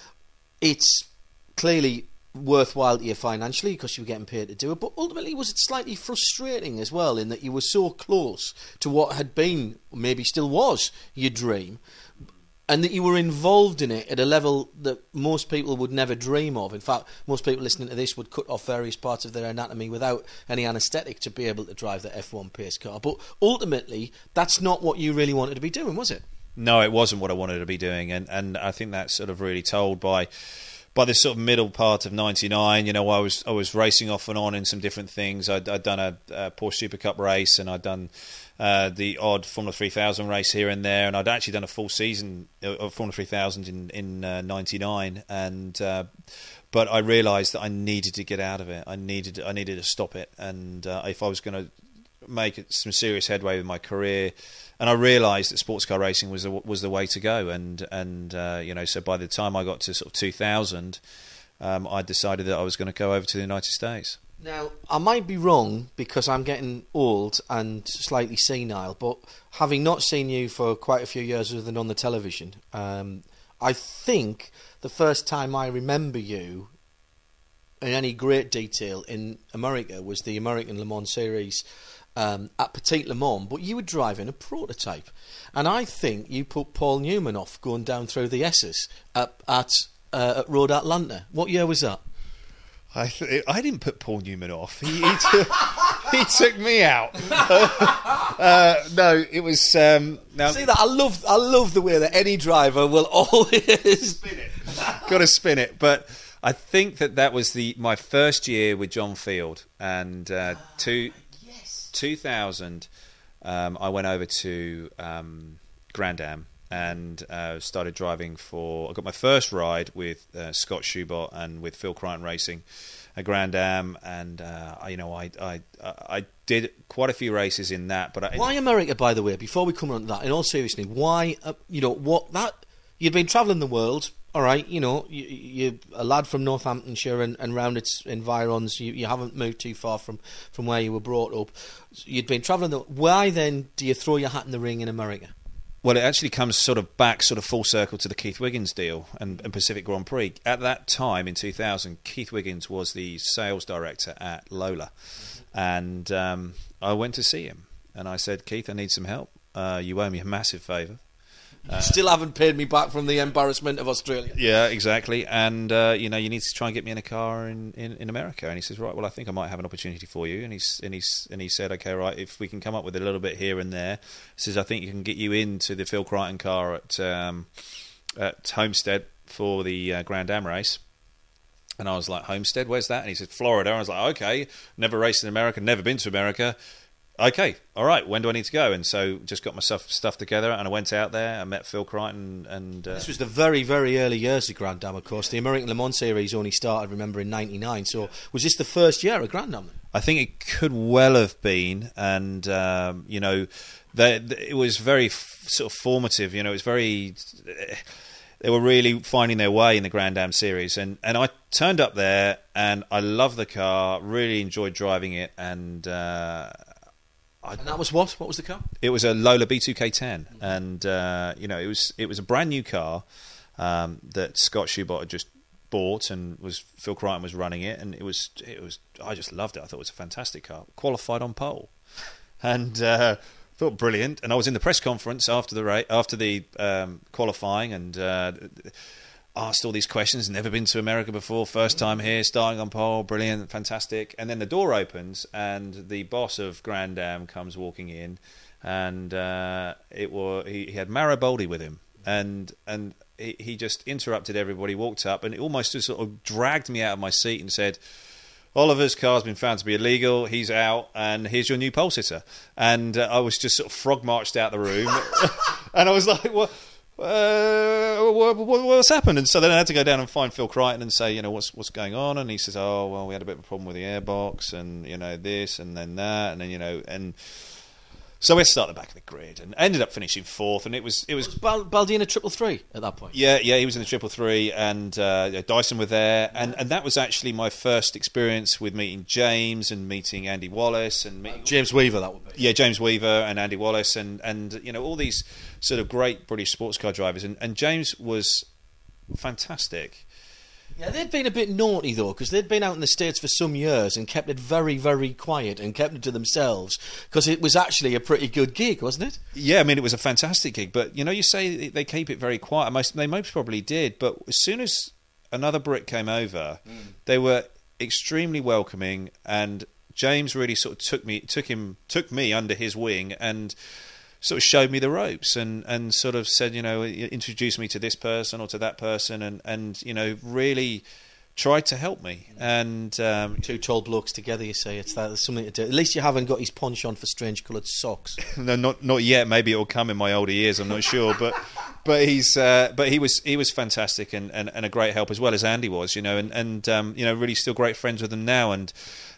It's clearly worthwhile to you financially because you were getting paid to do it, but ultimately was it slightly frustrating as well in that you were so close to what had been, maybe still was, your dream, and that you were involved in it at a level that most people would never dream of. In fact, most people listening to this would cut off various parts of their anatomy without any anaesthetic to be able to drive the F1 pace car. But ultimately, that's not what you really wanted to be doing, was it? No, it wasn't what I wanted to be doing, and I think that's sort of really told by this sort of middle part of '99. I was racing off and on in some different things. I'd done a Porsche Super Cup race, and I'd done the odd Formula 3000 race here and there, and I'd actually done a full season of Formula 3000 in '99, and but I realised that I needed to get out of it. I needed to stop it, and if I was going to make some serious headway with my career. And I realised that sports car racing was the way to go, and so by the time I got to sort of 2000, I decided that I was going to go over to the United States. Now, I might be wrong because I'm getting old and slightly senile, but having not seen you for quite a few years other than on the television, I think the first time I remember you in any great detail in America was the American Le Mans Series. At Petit Le Mans, but you were driving a prototype, and I think you put Paul Newman off going down through the S's at Road Atlanta. What year was that? I didn't put Paul Newman off. He took me out. No, it was. Now, see that I love the way that any driver will always spin it. Got to spin it, but. I think that was my first year with John Field, and 2000, I went over to Grand Am and started driving I got my first ride with Scott Schubert and with Phil Crichton Racing at Grand Am, and I did quite a few races in that. But why America, by the way? Before we come on to that, in all seriousness, why? You'd been travelling the world. All right, you're a lad from Northamptonshire and round its environs. You haven't moved too far from where you were brought up. You'd been travelling. Why then do you throw your hat in the ring in America? Well, it actually comes sort of full circle to the Keith Wiggins deal and Pacific Grand Prix. At that time, in 2000, Keith Wiggins was the sales director at Lola. And I went to see him. And I said, Keith, I need some help. you owe me a massive favour. Still haven't paid me back from the embarrassment of Australia. Yeah, exactly. And you need to try and get me in a car in America. And he says, right, well, I think I might have an opportunity for you. And he said, okay, right, if we can come up with a little bit here and there, he says, I think you can get you into the Phil Crichton car at Homestead for the Grand Am race. And I was like, Homestead, where's that? And he said, Florida. And I was like, okay, never raced in America, never been to America. Okay, all right, when do I need to go? And so just got my stuff together, and I went out there. I met Phil Crichton. And this was the very, very early years of Grand Am, of course. The American Le Mans Series only started, remember, in 99. So was this the first year of Grand Am? I think it could well have been. And, it was very sort of formative. It was very... They were really finding their way in the Grand Am Series. And I turned up there, and I loved the car, really enjoyed driving it, and that was what? What was the car? It was a Lola B2K10, and it was a brand new car that Scott Schubert had just bought, and Phil Crichton was running it, and it was I just loved it. I thought it was a fantastic car. Qualified on pole, and thought brilliant. And I was in the press conference after the qualifying, and asked all these questions. Never been to America before, first time here, starting on pole, brilliant, fantastic. And then the door opens, and the boss of Grand Am comes walking in, and he had Mara Boldy with him, and he just interrupted everybody, walked up, and it almost just sort of dragged me out of my seat and said, Oliver's car's been found to be illegal, he's out, and here's your new pole sitter. And I was just sort of frog marched out the room, and I was like, what? What's happened? And so then I had to go down and find Phil Crichton and say, what's going on? And he says, oh, well, we had a bit of a problem with the airbox, and this, and then that, and then and so we had to start at the back of the grid, and ended up finishing fourth. And it was Baldy in a 333 at that point. Yeah, he was in the 333, and Dyson were there, and that was actually my first experience with meeting James and meeting Andy Wallace and meeting James Weaver. That would be James Weaver and Andy Wallace, and all these sort of great British sports car drivers, and James was fantastic. Yeah, they'd been a bit naughty, though, because they'd been out in the States for some years and kept it very, very quiet and kept it to themselves, because it was actually a pretty good gig, wasn't it? Yeah, I mean, it was a fantastic gig, but, you say they keep it very quiet. They most probably did, but as soon as another Brit came over, they were extremely welcoming, and James really sort of took me under his wing and sort of showed me the ropes and sort of said, introduce me to this person or to that person, and really tried to help me. And two tall blokes together, you say, there's something to do. At least you haven't got his penchant for strange coloured socks. No, not yet. Maybe it'll come in my older years. I'm not sure, but he was fantastic and a great help, as well as Andy was, and really still great friends with them now. And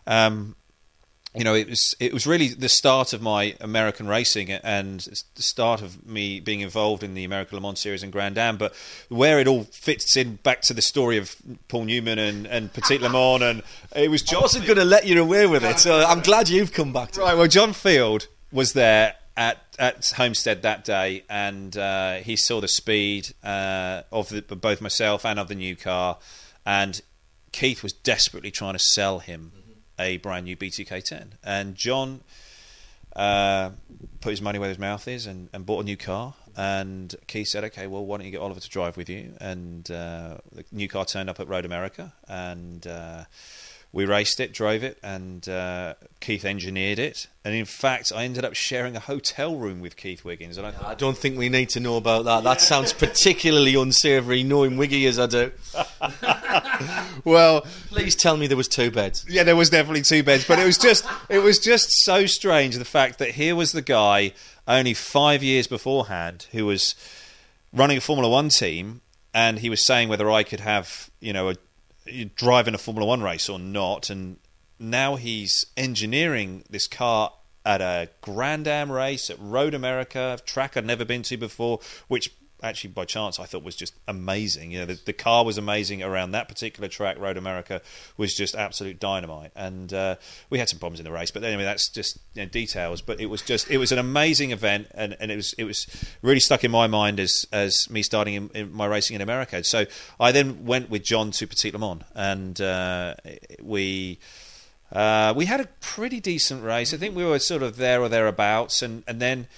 it was really the start of my American racing and the start of me being involved in the American Le Mans Series and Grand Am. But where it all fits in back to the story of Paul Newman and Petit Le Mans, and it was John. I wasn't going to let you away with it, so I'm glad you've come back to it. Right, well, John Field was there at Homestead that day, and he saw the speed of both myself and of the new car, and Keith was desperately trying to sell him a brand new B2K10, and John put his money where his mouth is and bought a new car. And Keith said, okay, well, why don't you get Oliver to drive with you? And the new car turned up at Road America, and we raced it, drove it, and Keith engineered it. And in fact, I ended up sharing a hotel room with Keith Wiggins. And I don't think we need to know about that. That sounds particularly unsavoury, knowing Wiggy as I do. Well, please tell me there was two beds. Yeah, there was definitely two beds, but it was just so strange, the fact that here was the guy only 5 years beforehand who was running a Formula One team, and he was saying whether I could have drive in a Formula One race or not, and now he's engineering this car at a Grand Am race at Road America, a track I'd never been to before, which actually by chance I thought was just amazing. The car was amazing around that particular track. Road America was just absolute dynamite, and we had some problems in the race, but anyway, that's just details. But it was an amazing event, and it was really stuck in my mind as me starting in my racing in America. So I then went with John to Petit Le Mans, and we had a pretty decent race. I think we were sort of there or thereabouts, and then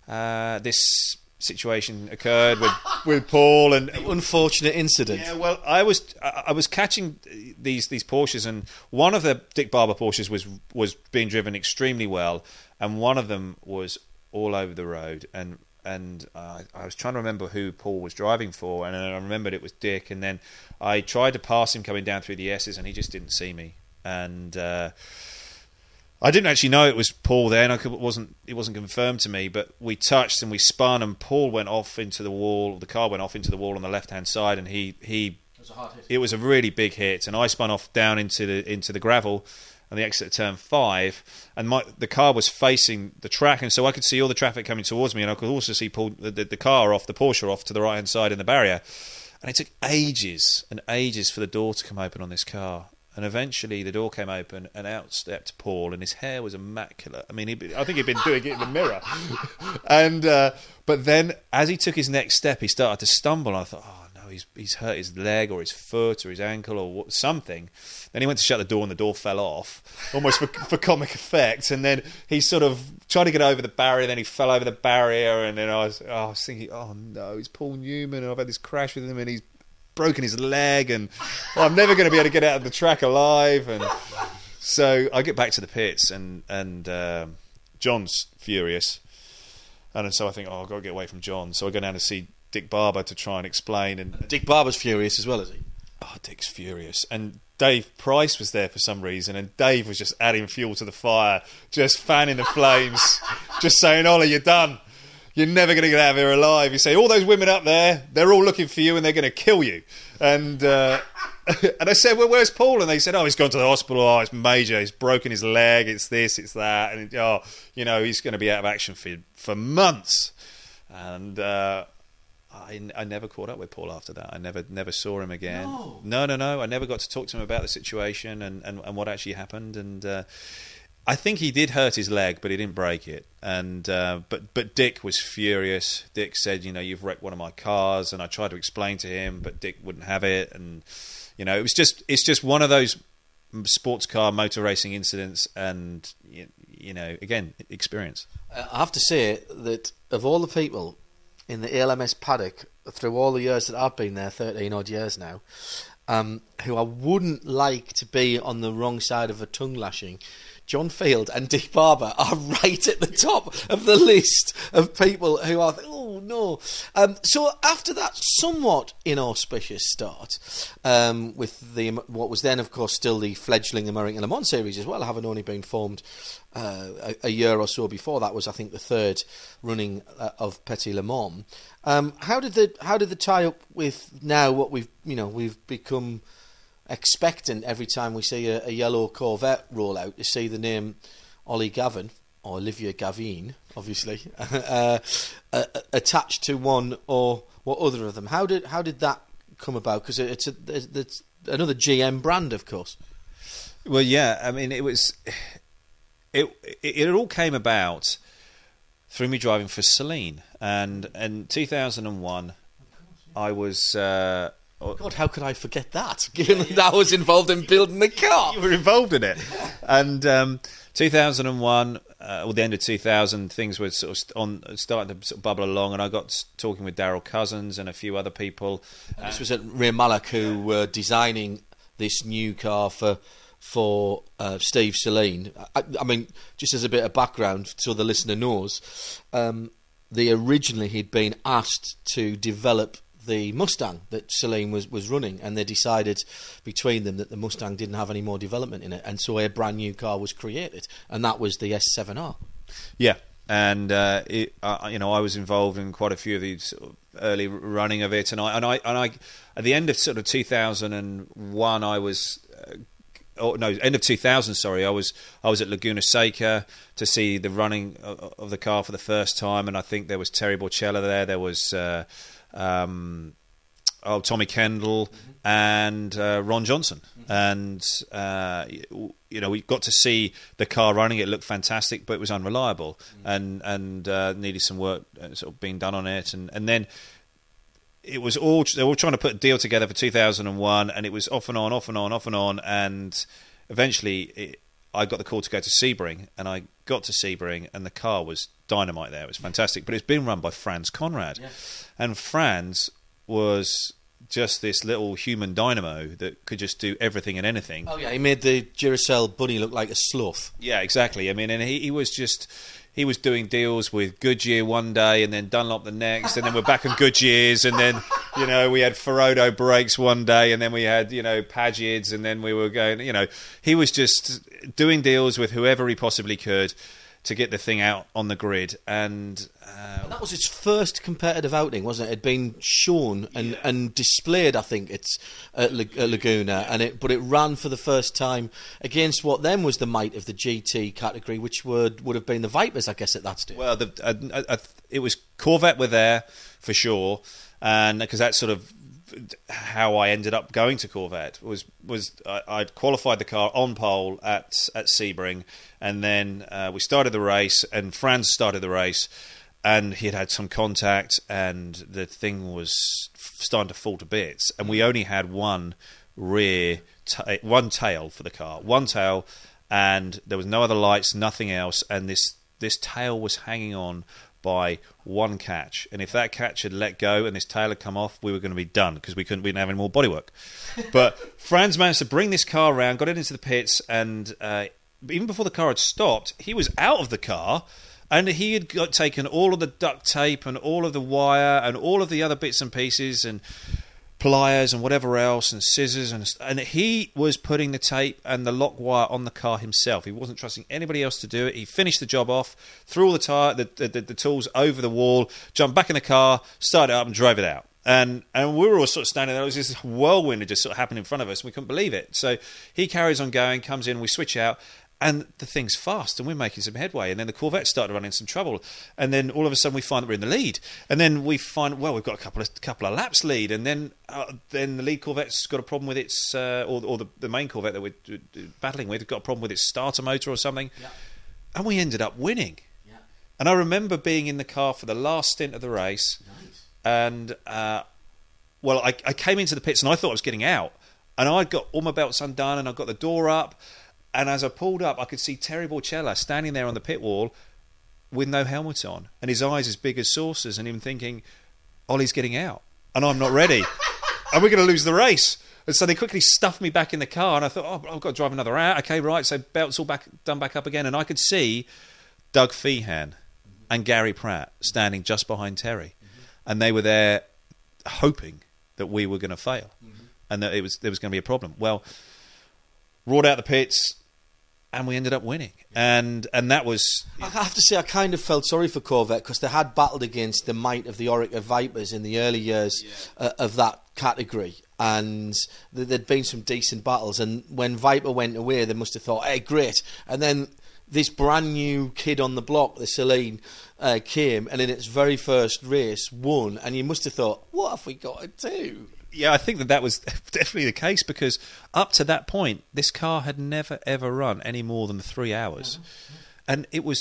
this situation occurred with Paul and Unfortunate incident. yeah. Well, I was catching these Porsches, and one of the Dick Barber Porsches was being driven extremely well, and one of them was all over the road, and I was trying to remember who Paul was driving for, and I remembered it was Dick, and then I tried to pass him coming down through the S's, and he just didn't see me, and I didn't actually know it was Paul then. It wasn't confirmed to me, but we touched and we spun, and Paul went off into the wall. The car went off into the wall on the left-hand side, and he It was a hard hit. it was a really big hit, and I spun off down into the gravel on the exit of turn 5, and the car was facing the track, and so I could see all the traffic coming towards me, and I could also see Paul, the car off, the Porsche off to the right-hand side in the barrier, and it took ages and ages for the door to come open on this car. And eventually the door came open, and out stepped Paul, and his hair was immaculate. I mean, I think he'd been doing it in the mirror. And but then, as he took his next step, he started to stumble. And I thought, oh no, he's hurt his leg or his foot or his ankle or something. Then he went to shut the door, and the door fell off, almost for comic effect. And then he sort of tried to get over the barrier. Then he fell over the barrier, and then I was thinking, oh no, it's Paul Newman, and I've had this crash with him, and he's broken his leg, and I'm never going to be able to get out of the track alive. And so I get back to the pits, and John's furious, and so I think, oh, I've got to get away from John. So I go down to see Dick Barber to try and explain. And Dick Barber's furious as well, is he? oh, Dick's furious. And Dave Price was there for some reason, and Dave was just adding fuel to the fire, just fanning the flames, just saying, Ollie, you're done. You're never going to get out of here alive. You say, all those women up there, they're all looking for you, and they're going to kill you. And and I said, well, where's Paul? And they said, oh, he's gone to the hospital. Oh, it's major. He's broken his leg. It's this, it's that. And, he's going to be out of action for months. And I never caught up with Paul after that. I never saw him again. No. I never got to talk to him about the situation and what actually happened. And I think he did hurt his leg, but he didn't break it. And but Dick was furious. Dick said, you've wrecked one of my cars, and I tried to explain to him, but Dick wouldn't have it. And it's just one of those sports car motor racing incidents, and again, experience. I have to say that of all the people in the ALMS paddock through all the years that I've been there, 13 odd years now, who I wouldn't like to be on the wrong side of a tongue lashing, John Field and Dick Barber are right at the top of the list of people who are, oh no. So after that somewhat inauspicious start, with what was then, of course, still the fledgling American Le Mans series as well, having only been formed a year or so before, that was, I think, the third running of Petit Le Mans. How did the tie up with now what we've become expectant every time we see a yellow Corvette roll out to see the name Ollie Gavin, or Olivier Gavin, obviously, attached to one or other of them? How did that come about? Because it's another GM brand, of course. Well, yeah, I mean, it all came about through me driving for Celine, and in 2001, I was. God, how could I forget that? Given that I was involved in building the car. You were involved in it. And 2001, or the end of 2000, things were sort of starting to sort of bubble along, and I got talking with Daryl Cousins and a few other people. This was at Ray Mallock, who were designing this new car for Steve Celine. I mean, just as a bit of background, so the listener knows, he'd been asked to develop the Mustang that Celine was running, and they decided between them that the Mustang didn't have any more development in it, and so a brand new car was created, and that was the S7R. Yeah, and I was involved in quite a few of these sort of early running of it, and I at the end of sort of 2001, end of 2000. Sorry, I was at Laguna Seca to see the running of the car for the first time, and I think there was Terry Borchella there. There was. Tommy Kendall and Ron Johnson, and we got to see the car running. It looked fantastic, but it was unreliable, and needed some work sort of being done on it, and then it was all they were trying to put a deal together for 2001, and it was off and on, and eventually I got the call to go to Sebring, and I got to Sebring, and the car was dynamite there. It was fantastic. But it's been run by Franz Conrad. Yeah. And Franz was just this little human dynamo that could just do everything and anything. Oh, yeah, he made the Duracell bunny look like a sloth. Yeah, exactly. I mean, and he was doing deals with Goodyear one day and then Dunlop the next, and then we're back on Goodyears, and then, we had Ferodo brakes one day, and then we had, Pagids, and then we were going, he was just doing deals with whoever he possibly could to get the thing out on the grid. And that was its first competitive outing, wasn't it? It had been shown and displayed, I think, at Laguna, but it ran for the first time against what then was the might of the GT category, which would have been the Vipers, I guess, at that stage. Well, it was Corvette were there for sure, and because that's sort of how I ended up going to Corvette was I'd qualified the car on pole at Sebring, and then we started the race, and Franz started the race, and he had some contact, and the thing was starting to fall to bits, and we only had one tail for the car, and there was no other lights, nothing else, and this tail was hanging on by one catch, and if that catch had let go and this tail had come off, we were going to be done, because we didn't have any more bodywork. But Franz managed to bring this car around, got it into the pits, and even before the car had stopped, he was out of the car, and he had taken all of the duct tape and all of the wire and all of the other bits and pieces and pliers and whatever else and scissors, and he was putting the tape and the lock wire on the car himself. He wasn't trusting anybody else to do it. He finished the job off, threw all the tools over the wall, jumped back in the car, started it up and drove it out. And we were all sort of standing there. It was this whirlwind that just sort of happened in front of us, and we couldn't believe it. So he carries on going, comes in, we switch out, and the thing's fast, and we're making some headway. And then the Corvette started running some trouble, and then all of a sudden we find that we're in the lead. And then we find, well, we've got a couple of laps lead, and then the lead Corvette's got a problem with its, or the main Corvette that we're battling with, got a problem with its starter motor or something, yeah. And we ended up winning. Yeah. And I remember being in the car for the last stint of the race, nice. And I came into the pits and I thought I was getting out, and I'd got all my belts undone, and I got the door up. And as I pulled up, I could see Terry Borchella standing there on the pit wall with no helmet on, and his eyes as big as saucers, and him thinking, Ollie's getting out, and I'm not ready, and we're going to lose the race. And so they quickly stuffed me back in the car, and I thought, I've got to drive another hour. Okay, right, so belts all done back up again, and I could see Doug Feehan and Gary Pratt standing just behind Terry, and they were there hoping that we were going to fail, and that there was going to be a problem. Well, roared out the pits, and we ended up winning. And that was... I have to say, I kind of felt sorry for Corvette, because they had battled against the might of the Orica Vipers in the early years of that category, and there'd been some decent battles, and when Viper went away, they must have thought, hey, great. And then this brand new kid on the block, the Celine, came, and in its very first race won, and you must have thought, what have we got to do? Yeah, I think that was definitely the case, because up to that point, this car had never ever run any more than 3 hours, and it was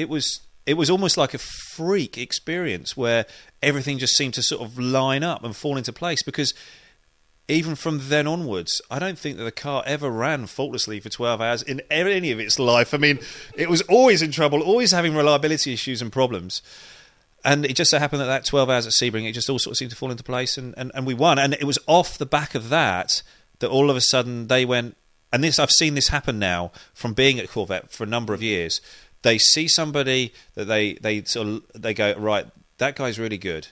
almost like a freak experience where everything just seemed to sort of line up and fall into place. Because even from then onwards, I don't think that the car ever ran faultlessly for 12 hours in any of its life. I mean, it was always in trouble, always having reliability issues and problems. And it just so happened that 12 hours at Sebring, it just all sort of seemed to fall into place, and we won. And it was off the back of that all of a sudden they went, and this, I've seen this happen now from being at Corvette for a number of years. They see somebody that they go, right, that guy's really good,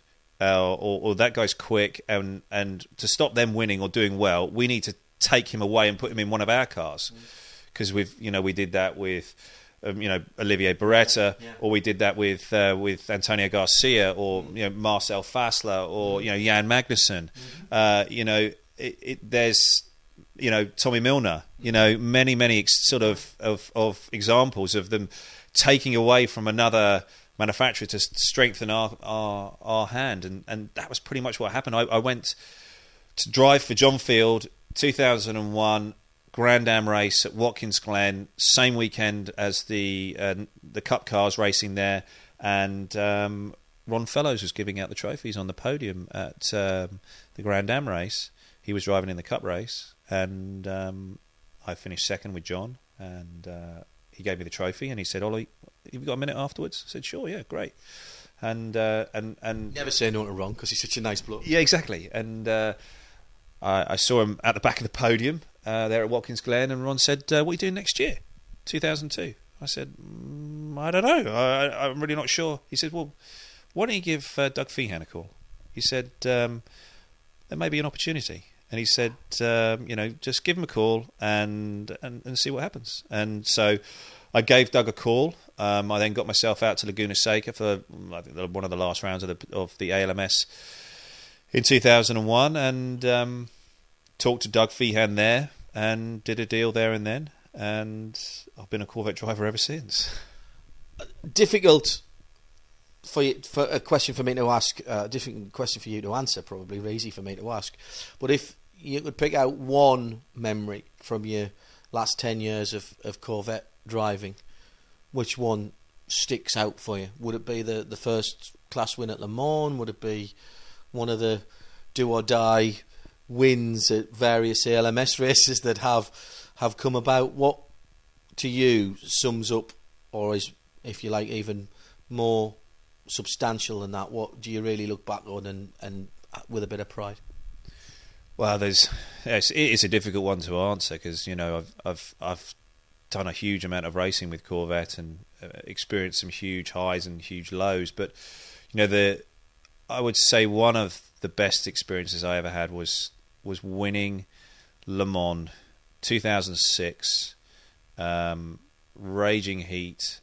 or that guy's quick, and to stop them winning or doing well, we need to take him away and put him in one of our cars, because we did that with. Olivier Beretta, or we did that with Antonio Garcia, or Marcel Fassler, or Jan Magnussen. There's Tommy Milner. Many sort of examples of them taking away from another manufacturer to strengthen our hand, and that was pretty much what happened. I went to drive for John Field, 2001. Grand Am race at Watkins Glen, same weekend as the Cup cars racing there, and Ron Fellows was giving out the trophies on the podium at the Grand Am race. He was driving in the Cup race, and I finished second with John, And he gave me the trophy, and he said, "Ollie, have you got a minute afterwards?" I said, "Sure, yeah, great." And never say no to Ron because he's such a nice bloke. Yeah, exactly. And I saw him at the back of the podium there at Watkins Glen, and Ron said, "What are you doing next year, 2002?" I said, "I don't know. I'm really not sure." He said, "Well, why don't you give Doug Fehan a call?" He said, "There may be an opportunity." And he said, just give him a call and see what happens. And so I gave Doug a call. I then got myself out to Laguna Seca for I think one of the last rounds of the ALMS in 2001, and talked to Doug Fehan there and did a deal there and then. And I've been a Corvette driver ever since. Difficult for a question for me to ask, different question for you to answer, probably easy for me to ask. But if you could pick out one memory from your last 10 years of Corvette driving, which one sticks out for you? Would it be the first class win at Le Mans? Would it be one of the do or die wins at various ALMS races that have come about? What to you sums up, or is, if you like, even more substantial than that? What do you really look back on and with a bit of pride? Well, it is a difficult one to answer because I've done a huge amount of racing with Corvette and experienced some huge highs and huge lows. But I would say one of the best experiences I ever had was winning Le Mans 2006, raging heat.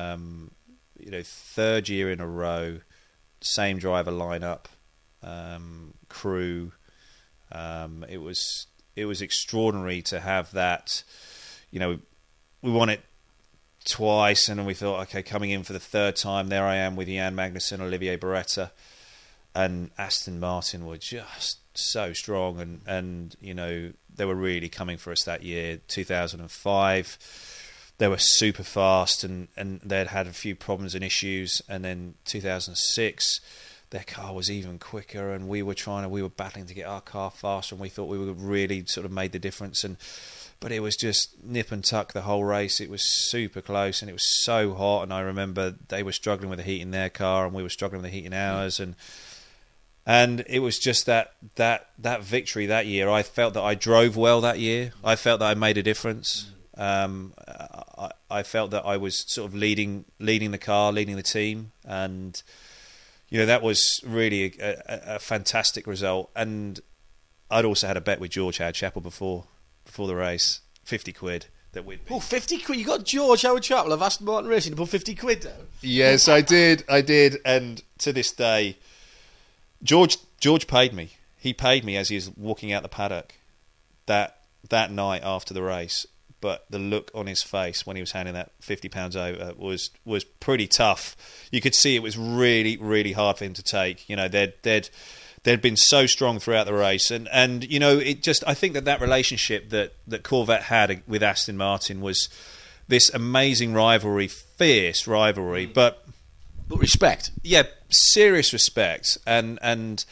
Third year in a row, same driver lineup, crew. It was extraordinary to have that. We won it twice, and then we thought, okay, coming in for the third time, there I am with Jan Magnussen, Olivier Beretta, and Aston Martin were just so strong, and they were really coming for us that year. 2005, they were super fast, and they'd had a few problems and issues, and then 2006. Their car was even quicker, and we were battling to get our car faster, and we thought we would really sort of made the difference. But it was just nip and tuck the whole race. It was super close, and it was so hot. And I remember they were struggling with the heat in their car, and we were struggling with the heat in ours. And it was just that victory that year. I felt that I drove well that year. I felt that I made a difference. I felt that I was sort of leading the car, leading the team, and that was really a fantastic result. And I'd also had a bet with George Howard Chappell before the race, 50 quid that we'd be. Oh, 50 quid! You got George Howard Chappell of Aston Martin Racing to put 50 quid down? Yes, I did. And to this day, George paid me. He paid me as he was walking out the paddock that night after the race. But the look on his face when he was handing that £50 over was pretty tough. You could see it was really, really hard for him to take. They'd been so strong throughout the race, and it just, I think that relationship that Corvette had with Aston Martin was this amazing rivalry, fierce rivalry, but respect. Yeah, serious respect, and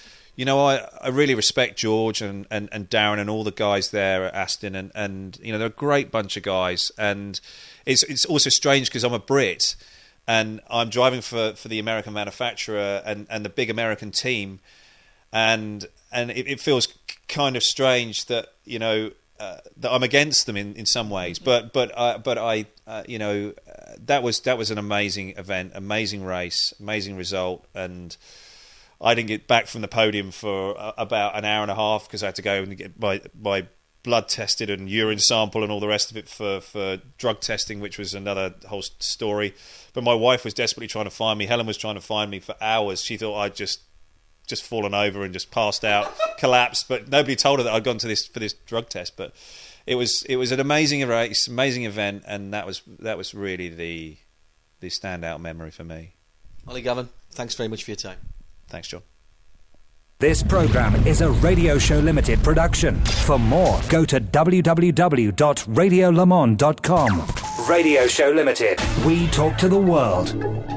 I really respect George and Darren and all the guys there at Aston, and they're a great bunch of guys. And it's also strange because I'm a Brit and I'm driving for the American manufacturer and the big American team, and it feels kind of strange that that I'm against them in some ways. But I that was an amazing event, amazing race, amazing result, and I didn't get back from the podium for about an hour and a half because I had to go and get my blood tested and urine sample and all the rest of it for drug testing, which was another whole story. But my wife was desperately trying to find me. Helen was trying to find me for hours. She thought I'd just fallen over and just passed out, collapsed. But nobody told her that I'd gone to for this drug test. But it was an amazing race, amazing event, and that was really the standout memory for me. Ollie Gavin, thanks very much for your time. Thanks, John. This programme is a Radio Show Limited production. For more, go to www.radiolemans.com. Radio Show Limited. We talk to the world.